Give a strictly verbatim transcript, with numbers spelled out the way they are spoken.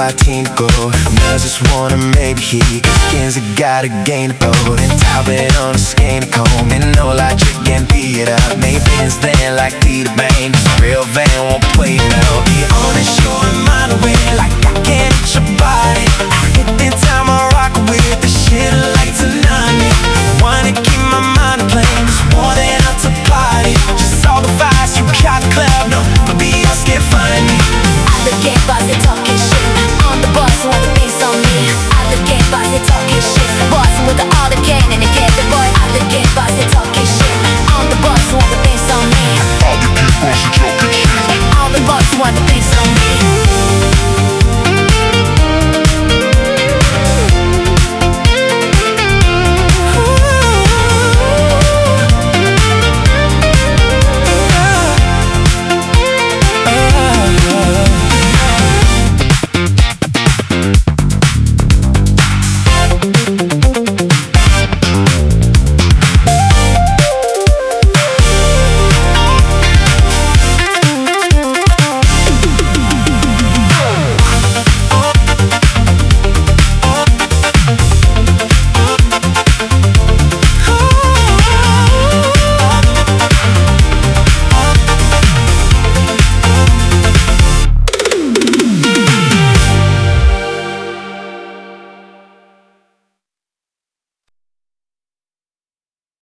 team to go. Nós just wanna maybe he Kenzie got a gain to go. Den tappet on the skin to comb. And no like chicken beat it up. Maybe it's then like Peter Bane. This real van won't play now. Be honest, you're a mile away. Like I can't hit your body. I hit